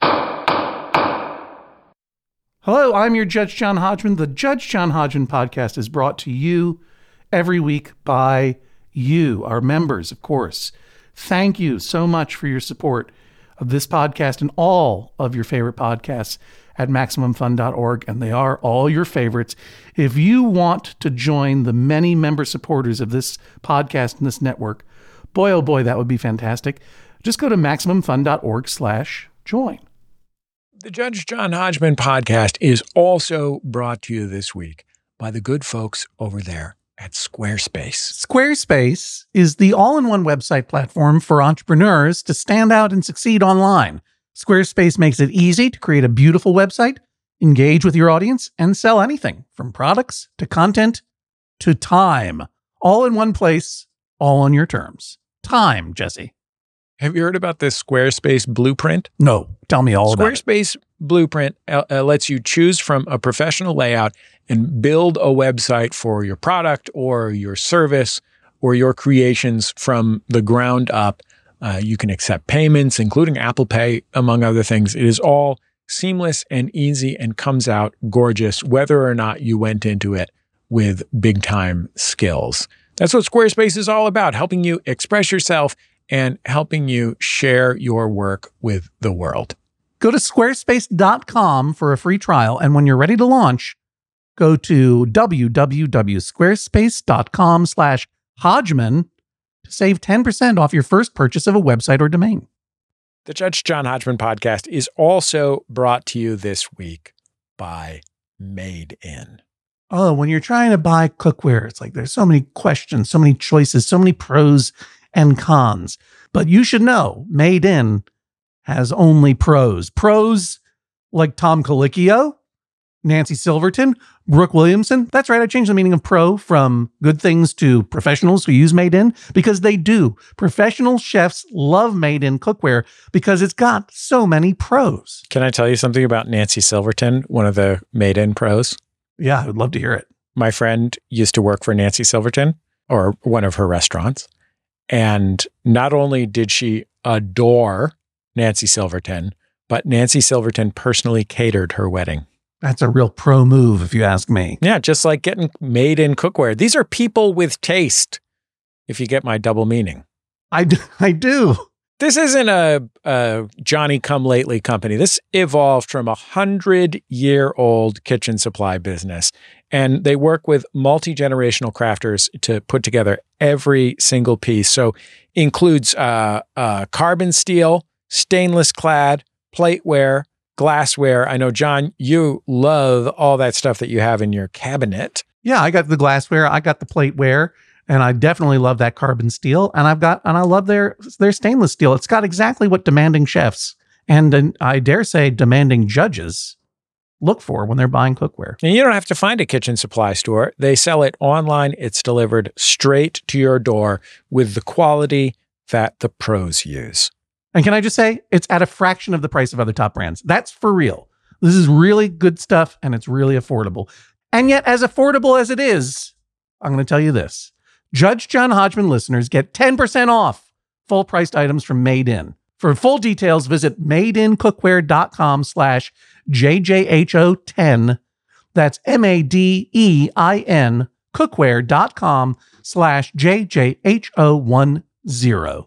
Hello, I'm your Judge John Hodgman. The Judge John Hodgman podcast is brought to you every week by you, our members, of course. Thank you so much for your support of this podcast and all of your favorite podcasts at Maximum Fun dot org, and they are all your favorites. If you want to join the many member supporters of this podcast and this network, boy, oh boy, that would be fantastic. Just go to Maximum Fun dot org slash join. The Judge John Hodgman podcast is also brought to you this week by the good folks over there at Squarespace. Squarespace is the all-in-one website platform for entrepreneurs to stand out and succeed online. Squarespace makes it easy to create a beautiful website, engage with your audience, and sell anything from products to content to time. All in one place, all on your terms. Time, Jesse. Have you heard about this Squarespace Blueprint? No, tell me all about it. Squarespace Blueprint uh, uh, lets you choose from a professional layout and build a website for your product or your service or your creations from the ground up. Uh, you can accept payments, including Apple Pay, among other things. It is all seamless and easy and comes out gorgeous, whether or not you went into it with big time skills. That's what Squarespace is all about, helping you express yourself and helping you share your work with the world. Go to squarespace dot com for a free trial, and when you're ready to launch, go to www.squarespace.com slash Hodgman to save ten percent off your first purchase of a website or domain. The Judge John Hodgman podcast is also brought to you this week by Made In. Oh, when you're trying to buy cookware, it's like there's so many questions, so many choices, so many pros and cons. But you should know, Made In has only pros. Pros like Tom Colicchio, Nancy Silverton, Brooke Williamson. That's right, I changed the meaning of pro from good things to professionals who use Made In, because they do. Professional chefs love Made In cookware because it's got so many pros. Can I tell you something about Nancy Silverton, one of the Made In pros? Yeah, I would love to hear it. My friend used to work for Nancy Silverton, or one of her restaurants. And not only did she adore Nancy Silverton, but Nancy Silverton personally catered her wedding. That's a real pro move, if you ask me. Yeah, just like getting Made In cookware. These are people with taste, if you get my double meaning. I do. I do. This isn't a, a Johnny-come-lately company. This evolved from a hundred-year-old kitchen supply business, and they work with multi-generational crafters to put together every single piece. So includes uh, uh, carbon steel, stainless clad, plateware, glassware. I know, John, you love all that stuff that you have in your cabinet. Yeah, I got the glassware, I got the plateware, and I definitely love that carbon steel. And I've got, and I love their their stainless steel. It's got exactly what demanding chefs and, and I dare say demanding judges look for when they're buying cookware. And you don't have to find a kitchen supply store. They sell it online. It's delivered straight to your door with the quality that the pros use. And can I just say, it's at a fraction of the price of other top brands. That's for real. This is really good stuff, and it's really affordable. And yet, as affordable as it is, I'm going to tell you this. Judge John Hodgman listeners get ten percent off full-priced items from Made In. For full details, visit madeincookware.com slash JJHO10. That's M-A-D-E-I-N cookware.com slash JJHO10.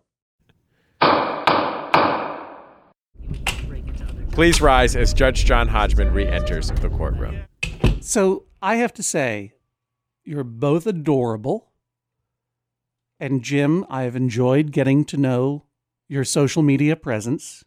Please rise as Judge John Hodgman re-enters the courtroom. So I have to say, you're both adorable. And Jim, I have enjoyed getting to know your social media presence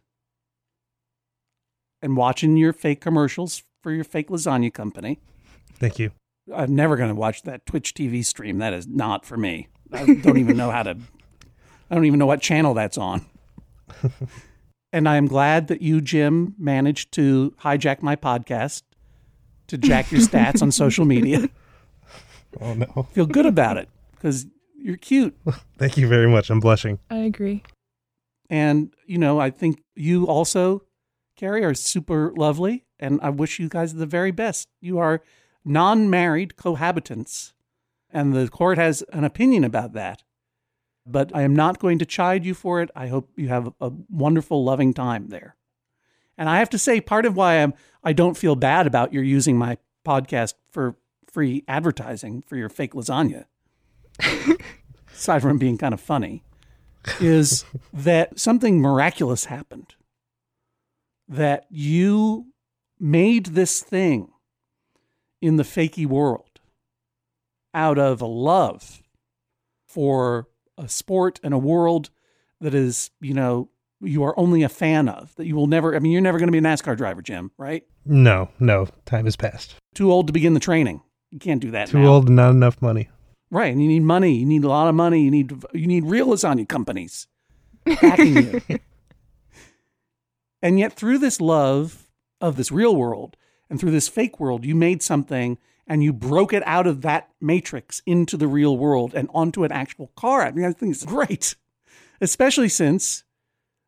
and watching your fake commercials for your fake lasagna company. Thank you. I'm never going to watch that Twitch T V stream. That is not for me. I don't even know how to, I don't even know what channel that's on. And I am glad that you, Jim, managed to hijack my podcast to jack your stats on social media. Oh, no. Feel good about it because you're cute. Thank you very much. I'm blushing. I agree. And, you know, I think you also, Carrie, are super lovely. And I wish you guys the very best. You are non-married cohabitants. And the court has an opinion about that. But I am not going to chide you for it. I hope you have a wonderful, loving time there. And I have to say, part of why I'm, I don't feel bad about your using my podcast for free advertising for your fake lasagna, aside from being kind of funny, is that something miraculous happened. That you made this thing in the fakey world out of a love for a sport and a world that is, you know, you are only a fan of, that you will never, I mean, you're never going to be a NASCAR driver, Jim, right? No, no, time has passed. Too old to begin the training. You can't do that Too now. old and not enough money. Right, and you need money. You need a lot of money. You need you need real lasagna companies backing you. And yet through this love of this real world and through this fake world, you made something and you broke it out of that matrix into the real world and onto an actual car. I mean, I think it's great, especially since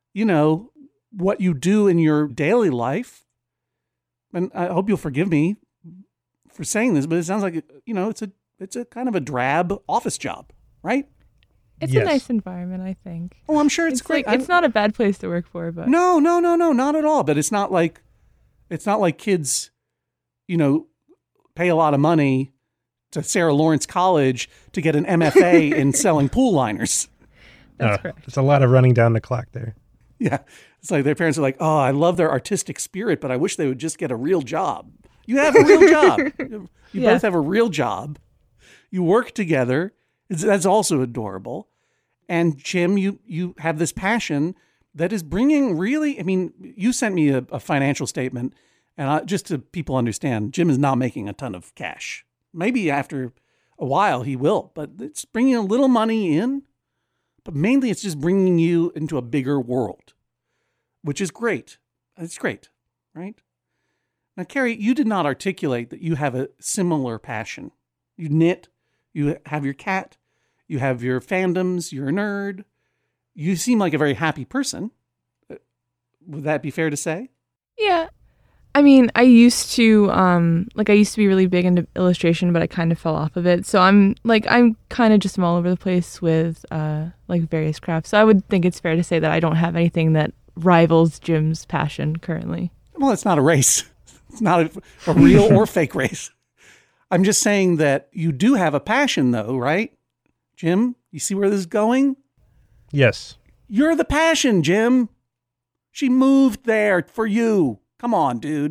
you know, what you do in your daily life. And I hope you'll forgive me for saying this, but it sounds like, you know, it's a it's a kind of a drab office job, right? It's Yes. a nice environment, I think. Oh, I'm sure it's, It's great. like it's not a bad place to work for, but No, no, no, no, not at all. But it's not like it's not like kids, you know, pay a lot of money to Sarah Lawrence College to get an M F A in selling pool liners. That's Uh, correct. There's a lot of running down the clock there. Yeah. It's like their parents are like, oh, I love their artistic spirit, but I wish they would just get a real job. You have a real job. You Yeah. both have a real job. You work together. It's, that's also adorable. And Jim, you you have this passion that is bringing really, I mean, you sent me a, a financial statement, and I, just to people understand, Jim is not making a ton of cash. Maybe after a while he will, but it's bringing a little money in, but mainly it's just bringing you into a bigger world, which is great. It's great, right? Now, Carrie, you did not articulate that you have a similar passion. You knit, you have your cat, you have your fandoms, you're a nerd. You seem like a very happy person. Would that be fair to say? yeah. I mean, I used to um like I used to be really big into illustration, but I kind of fell off of it. So I'm like I'm kind of just all over the place with uh like various crafts. So I would think it's fair to say that I don't have anything that rivals Jim's passion currently. Well, it's not a race. It's not a, a real or fake race. I'm just saying that you do have a passion, though, right? Jim, you see where this is going? Yes. You're the passion, Jim. She moved there for you. Come on, dude.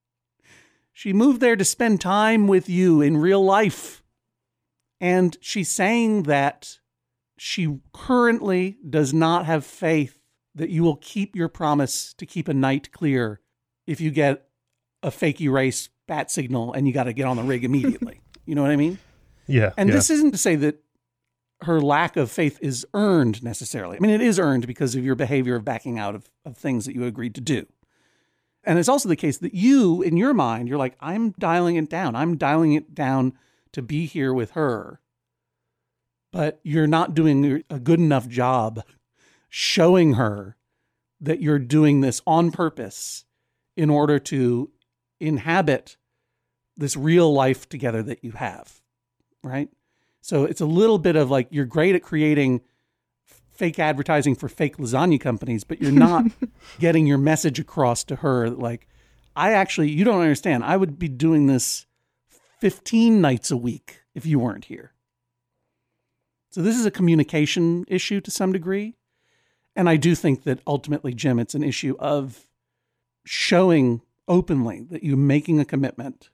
She moved there to spend time with you in real life. And she's saying that she currently does not have faith that you will keep your promise to keep a night clear if you get a fake erase bat signal and you got to get on the rig immediately. You know what I mean? Yeah. And yeah. this isn't to say that her lack of faith is earned necessarily. I mean, it is earned because of your behavior of backing out of, of things that you agreed to do. And it's also the case that you, in your mind, you're like, I'm dialing it down. I'm dialing it down to be here with her. But you're not doing a good enough job showing her that you're doing this on purpose in order to inhabit this real life together that you have, right? So it's a little bit of like, you're great at creating fake advertising for fake lasagna companies, but you're not getting your message across to her. Like, I actually, you don't understand. I would be doing this fifteen nights a week if you weren't here. So this is a communication issue to some degree. And I do think that ultimately, Jim, it's an issue of showing openly that you're making a commitment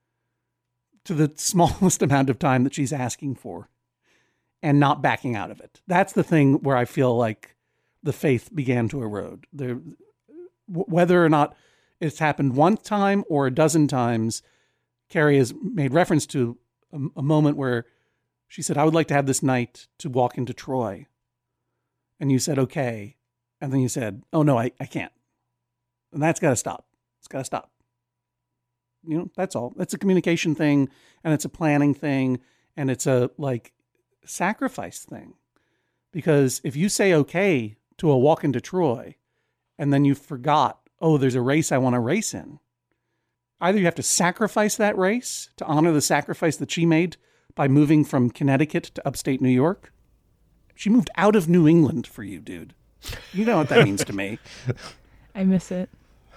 to the smallest amount of time that she's asking for and not backing out of it. That's the thing where I feel like the faith began to erode. There, whether or not it's happened one time or a dozen times, Carrie has made reference to a, a moment where she said, I would like to have this night to walk into Troy. And you said, okay. And then you said, oh no, I, I can't. And that's got to stop. It's got to stop. You know, that's all. It's a communication thing, and it's a planning thing, and it's a like sacrifice thing. Because if you say okay to a walk into Troy, and then you forgot, oh, there's a race I want to race in, either you have to sacrifice that race to honor the sacrifice that she made by moving from Connecticut to upstate New York. She moved out of New England for you, dude. You know what that means to me. I miss it.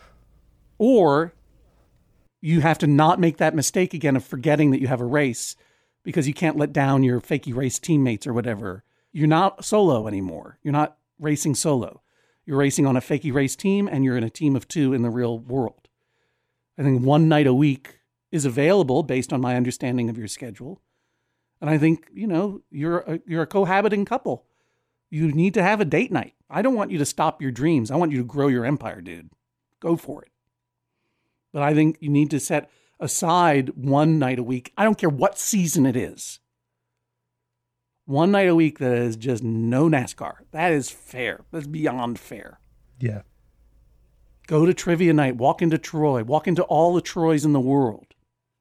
Or you have to not make that mistake again of forgetting that you have a race because you can't let down your fakey race teammates or whatever. You're not solo anymore. You're not racing solo. You're racing on a fakey race team, and you're in a team of two in the real world. I think one night a week is available based on my understanding of your schedule. And I think, you know, you're a, you're a cohabiting couple. You need to have a date night. I don't want you to stop your dreams. I want you to grow your empire, dude. Go for it. But I think you need to set aside one night a week. I don't care what season it is. One night a week that is just no NASCAR. That is fair. That's beyond fair. Yeah. Go to trivia night. Walk into Troy. Walk into all the Troys in the world.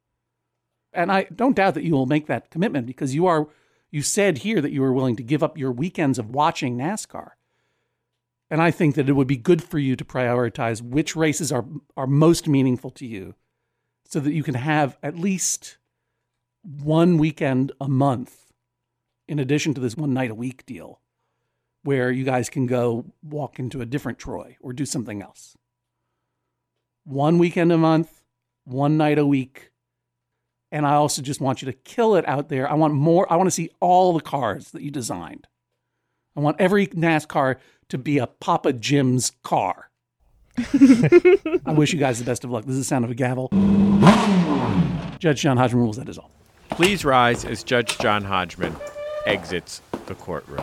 And I don't doubt that you will make that commitment because you are, you said here that you were willing to give up your weekends of watching NASCAR. And I think that it would be good for you to prioritize which races are, are most meaningful to you so that you can have at least one weekend a month in addition to this one night a week deal where you guys can go walk into a different Troy or do something else. One weekend a month, one night a week. And I also just want you to kill it out there. I want more. I want to see all the cars that you designed. I want every NASCAR to be a Papa Jim's car. I wish you guys the best of luck. This is the sound of a gavel. Judge John Hodgman rules, that is all. Please rise as Judge John Hodgman exits the courtroom.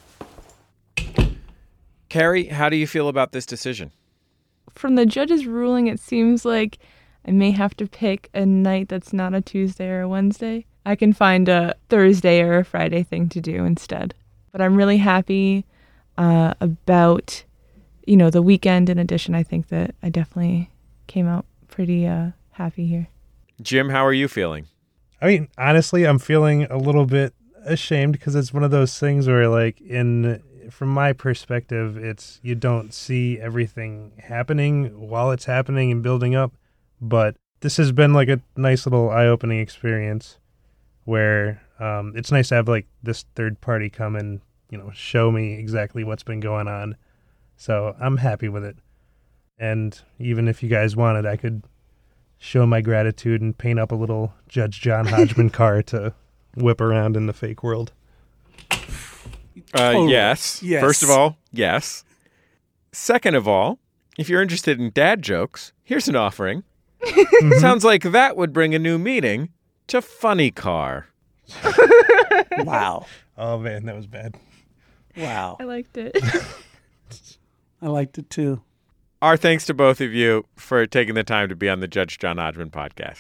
Carrie, how do you feel about this decision? From the judge's ruling, it seems like I may have to pick a night that's not a Tuesday or a Wednesday. I can find a Thursday or a Friday thing to do instead. But I'm really happy uh, about, you know, the weekend. In addition, I think that I definitely came out pretty uh, happy here. Jim, how are you feeling? I mean, honestly, I'm feeling a little bit ashamed because it's one of those things where, like, in from my perspective, it's you don't see everything happening while it's happening and building up. But this has been like a nice little eye-opening experience where um, it's nice to have like this third party come and, you know, show me exactly what's been going on. So I'm happy with it. And even if you guys wanted, I could show my gratitude and paint up a little Judge John Hodgman car to whip around in the fake world. Uh, Totally. yes. Yes. First of all, yes. Second of all, if you're interested in dad jokes, here's an offering. Mm-hmm. Sounds like that would bring a new meaning to Funny Car. Wow. Oh, man, that was bad. Wow. I liked it. I liked it too. Our thanks to both of you for taking the time to be on the Judge John Hodgman podcast.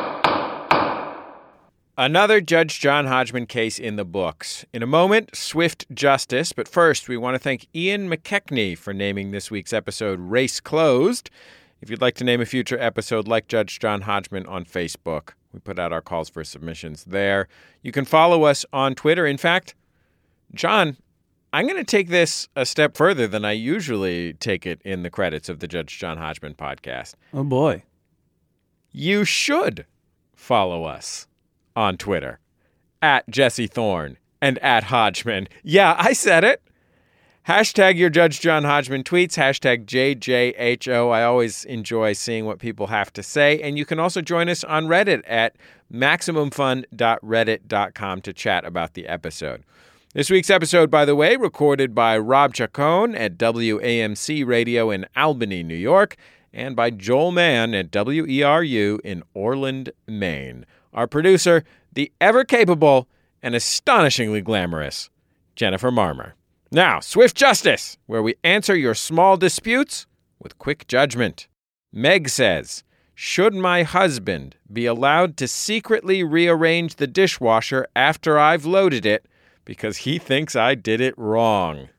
Another Judge John Hodgman case in the books. In a moment, swift justice. But first, we want to thank Ian McKechnie for naming this week's episode Race Closed. If you'd like to name a future episode like Judge John Hodgman on Facebook, we put out our calls for submissions there. You can follow us on Twitter. In fact, John, I'm going to take this a step further than I usually take it in the credits of the Judge John Hodgman podcast. Oh, boy. You should follow us on Twitter, at Jesse Thorne and at Hodgman. Yeah, I said it. Hashtag your Judge John Hodgman tweets, hashtag J J H O. I always enjoy seeing what people have to say. And you can also join us on Reddit at maximum fun dot reddit dot com to chat about the episode. This week's episode, by the way, recorded by Rob Chacon at W A M C Radio in Albany, New York, and by Joel Mann at W E R U in Orland, Maine. Our producer, the ever-capable and astonishingly glamorous Jennifer Marmer. Now, Swift Justice, where we answer your small disputes with quick judgment. Meg says, should my husband be allowed to secretly rearrange the dishwasher after I've loaded it because he thinks I did it wrong?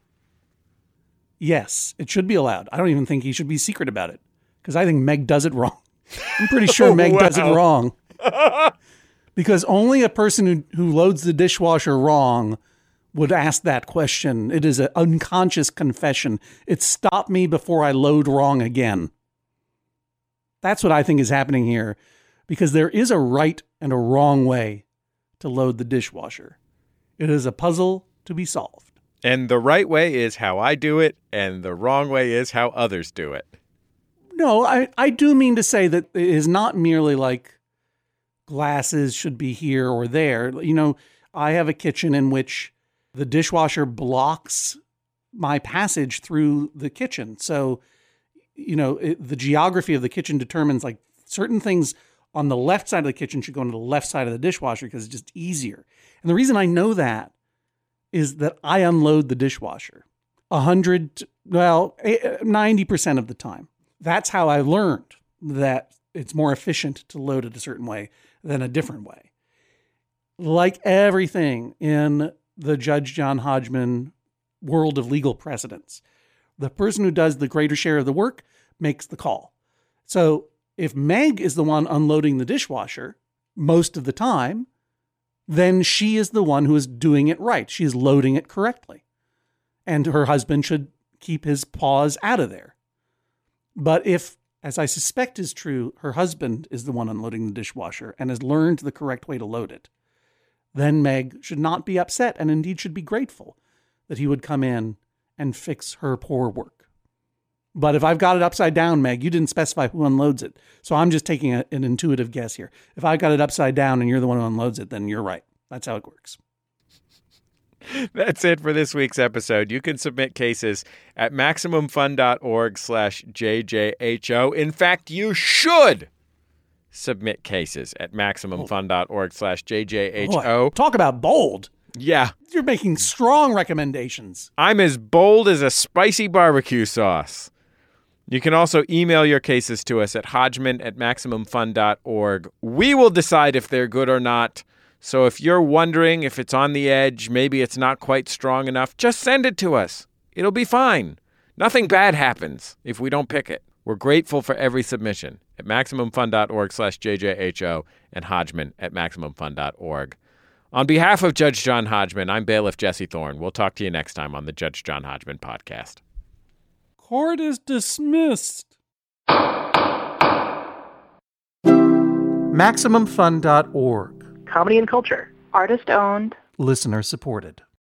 Yes, it should be allowed. I don't even think he should be secret about it because I think Meg does it wrong. I'm pretty sure Oh, Meg wow. does it wrong. Because only a person who, who loads the dishwasher wrong would ask that question. It is an unconscious confession. It's stop me before I load wrong again. That's what I think is happening here, because there is a right and a wrong way to load the dishwasher. It is a puzzle to be solved. And the right way is how I do it, and the wrong way is how others do it. No, I, I do mean to say that it is not merely like glasses should be here or there. You know, I have a kitchen in which the dishwasher blocks my passage through the kitchen. So, you know, it, the geography of the kitchen determines like certain things on the left side of the kitchen should go into the left side of the dishwasher because it's just easier. And the reason I know that is that I unload the dishwasher a hundred, well, ninety percent of the time. That's how I learned that it's more efficient to load it a certain way than a different way. Like everything in the Judge John Hodgman world of legal precedents, the person who does the greater share of the work makes the call. So if Meg is the one unloading the dishwasher most of the time, then she is the one who is doing it right. She is loading it correctly. And her husband should keep his paws out of there. But if, as I suspect is true, her husband is the one unloading the dishwasher and has learned the correct way to load it, then Meg should not be upset and indeed should be grateful that he would come in and fix her poor work. But if I've got it upside down, Meg, you didn't specify who unloads it. So I'm just taking a, an intuitive guess here. If I got it upside down and you're the one who unloads it, then you're right. That's how it works. That's it for this week's episode. You can submit cases at MaximumFun.org slash JJHO. In fact, you should submit cases at MaximumFun.org slash JJHO. Boy, talk about bold. Yeah. You're making strong recommendations. I'm as bold as a spicy barbecue sauce. You can also email your cases to us at Hodgman at MaximumFun dot org. We will decide if they're good or not. So if you're wondering if it's on the edge, maybe it's not quite strong enough, just send it to us. It'll be fine. Nothing bad happens if we don't pick it. We're grateful for every submission at MaximumFun.org slash JJHO and Hodgman at MaximumFun dot org. On behalf of Judge John Hodgman, I'm Bailiff Jesse Thorne. We'll talk to you next time on the Judge John Hodgman podcast. Court is dismissed. Maximum Fun dot org. Comedy and culture. Artist owned. Listener supported.